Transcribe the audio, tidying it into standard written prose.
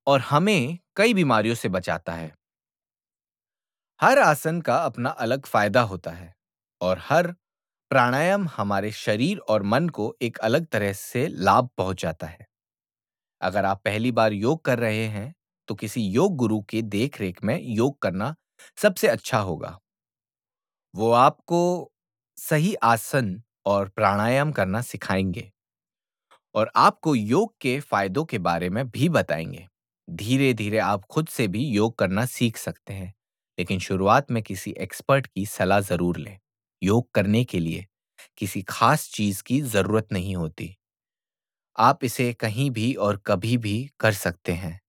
और हमें कई बीमारियों से बचाता है। हर आसन का अपना अलग फायदा होता है और हर प्राणायाम हमारे शरीर और मन को एक अलग तरह से लाभ पहुंचाता है। अगर आप पहली बार योग कर रहे हैं, तो किसी योग गुरु के देख-रेख में योग करना सबसे अच्छा होगा। वो आपको सही आसन और प्राणायाम करना सिखाएंगे और आपको योग के फायदों के बारे में भी बताएंगे। धीरे-धीरे आप खुद से भी योग करना सीख सकते हैं, लेकिन शुरुआत में किसी एक्सपर्ट की सलाह ज़रूर लें। योग करने के लिए किसी खास चीज़ की ज़रूरत नहीं होती। आप इसे कहीं भी और कभी भी कर सकते हैं।